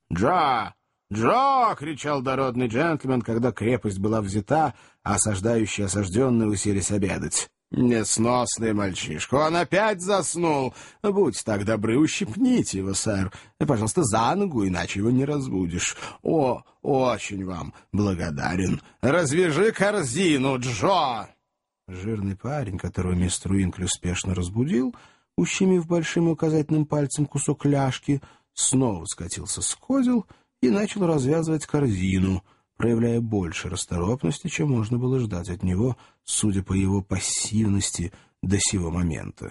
Джо! Джо!» — кричал дородный джентльмен, когда крепость была взята, а осаждающие и осажденные уселись обедать. «Несносный мальчишка, он опять заснул. Будь так добры, ущипните его, сэр. И, пожалуйста, за ногу, иначе его не разбудишь. О, очень вам благодарен. Развяжи корзину, Джо!» Жирный парень, которого мистер Уинкли успешно разбудил, ущемив большим и указательным пальцем кусок ляжки, снова скатился с козел и начал развязывать корзину, проявляя больше расторопности, чем можно было ждать от него, судя по его пассивности до сего момента.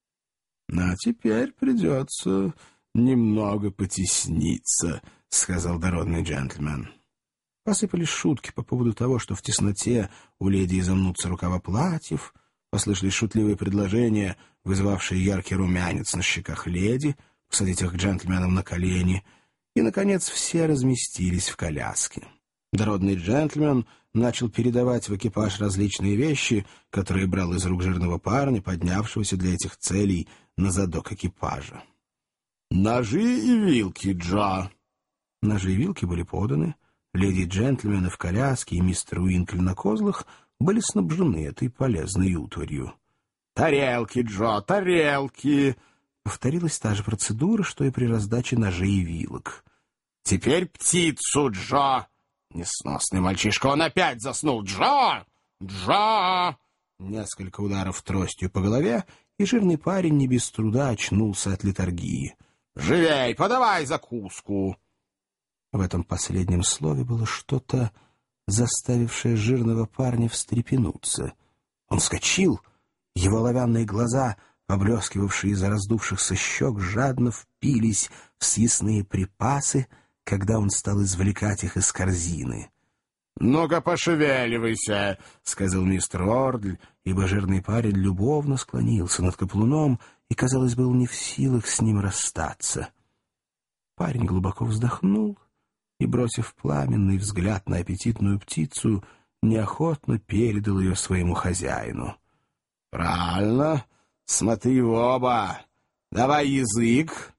«А теперь придется немного потесниться», — сказал дородный джентльмен. Посыпались шутки по поводу того, что в тесноте у леди изомнутся рукава платьев, послышались шутливые предложения, вызывавшие яркий румянец на щеках леди, посадить их джентльменам на колени, и, наконец, все разместились в коляске. Дородный джентльмен начал передавать в экипаж различные вещи, которые брал из рук жирного парня, поднявшегося для этих целей на задок экипажа. «Ножи и вилки, Джо!» Ножи и вилки были поданы. Леди и джентльмены в коляске и мистер Уинкли на козлах были снабжены этой полезной утварью. «Тарелки, Джо, тарелки!» Повторилась та же процедура, что и при раздаче ножей и вилок. «Теперь птицу, Джо!» Несносный мальчишка, он опять заснул. «Джо! Джо!» Несколько ударов тростью по голове, и жирный парень не без труда очнулся от летаргии. «Живей, подавай закуску!» В этом последнем слове было что-то, заставившее жирного парня встрепенуться. Он вскочил, его оловянные глаза, поблескивавшие из-за раздувшихся щек, жадно впились в съестные припасы, когда он стал извлекать их из корзины. «Ну-ка, пошевеливайся», — сказал мистер Ордль, ибо жирный парень любовно склонился над каплуном и, казалось, был не в силах с ним расстаться. Парень глубоко вздохнул и, бросив пламенный взгляд на аппетитную птицу, неохотно передал ее своему хозяину. «Правильно. Смотри в оба. Давай язык.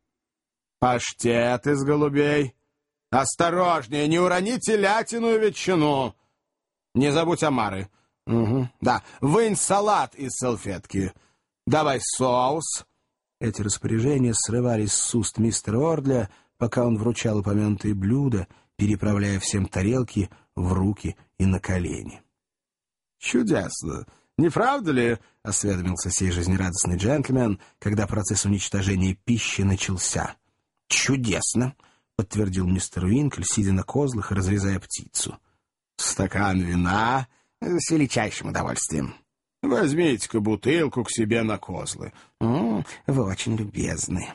Паштет из голубей. Осторожнее, не урони телятину и ветчину. Не забудь омары. Угу. Да, вынь салат из салфетки. Давай соус». Эти распоряжения срывались с уст мистера Ордля, пока он вручал упомянутые блюда, переправляя всем тарелки в руки и на колени. «Чудесно! Не правда ли?» — осведомился сей жизнерадостный джентльмен, когда процесс уничтожения пищи начался. «Чудесно!» — подтвердил мистер Уинкль, сидя на козлах и разрезая птицу. «Стакан вина с величайшим удовольствием. Возьмите-ка бутылку к себе на козлы. Вы очень любезны».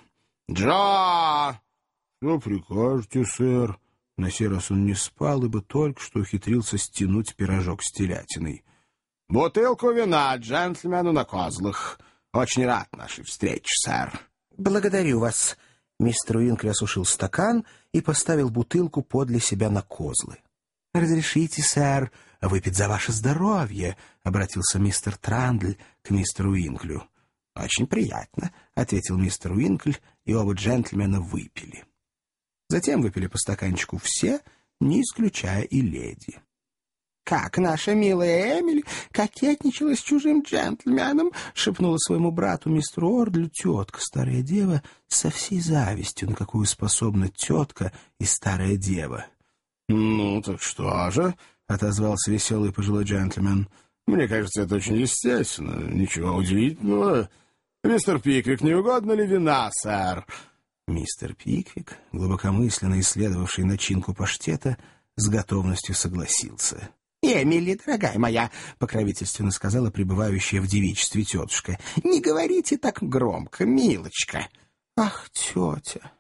«Джо!» «Что прикажете, сэр?» На сей раз он не спал, ибо только что ухитрился стянуть пирожок с телятиной. «Бутылку вина джентльмену на козлах. Очень рад нашей встрече, сэр». «Благодарю вас». Мистер Уинкли осушил стакан и поставил бутылку подле себя на козлы. «Разрешите, сэр, выпить за ваше здоровье», — обратился мистер Трандль к мистеру Уинклю. «Очень приятно», — ответил мистер Уинкль, и оба джентльмена выпили. Затем выпили по стаканчику все, не исключая и леди. «Как наша милая Эмили кокетничала с чужим джентльменом!» — шепнула своему брату мистеру Ордлю тетка, старая дева, со всей завистью, на какую способна тетка и старая дева. «Ну, так что же?» — отозвался веселый пожилой джентльмен. «Мне кажется, это очень естественно. Ничего удивительного. Мистер Пиквик, не угодно ли вина, сэр?» Мистер Пиквик, глубокомысленно исследовавший начинку паштета, с готовностью согласился. «Эмили, дорогая моя», — покровительственно сказала пребывающая в девичестве тетушка, — «не говорите так громко, милочка». «Ах, тетя!»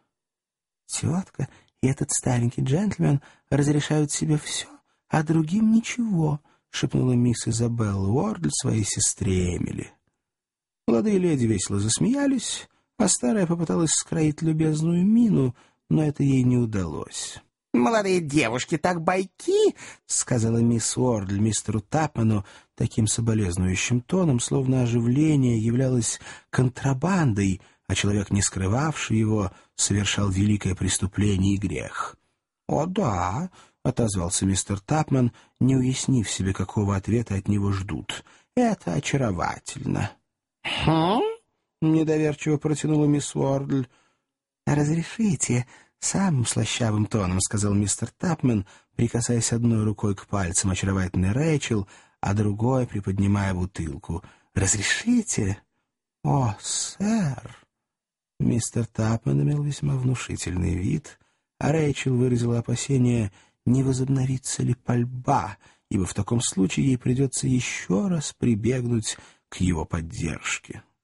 «Тетка и этот старенький джентльмен разрешают себе все, а другим ничего», — шепнула мисс Изабелла Уордль своей сестре Эмили. Молодые леди весело засмеялись, а старая попыталась скроить любезную мину, но это ей не удалось. «Молодые девушки так байки!» — сказала мисс Уордль мистеру Тапману таким соболезнующим тоном, словно оживление являлось контрабандой, а человек, не скрывавший его, совершал великое преступление и грех. «О, да», — отозвался мистер Тапман, не уяснив себе, какого ответа от него ждут. «Это очаровательно». «Хм?» — недоверчиво протянула мисс Уордль. «Разрешите?» — самым слащавым тоном сказал мистер Тапман, прикасаясь одной рукой к пальцам очаровательной Рэйчел, а другой приподнимая бутылку. «Разрешите?» «О, сэр!» Мистер Тапман имел весьма внушительный вид, а Рэйчел выразила опасение, не возобновится ли пальба, ибо в таком случае ей придется еще раз прибегнуть к его поддержке.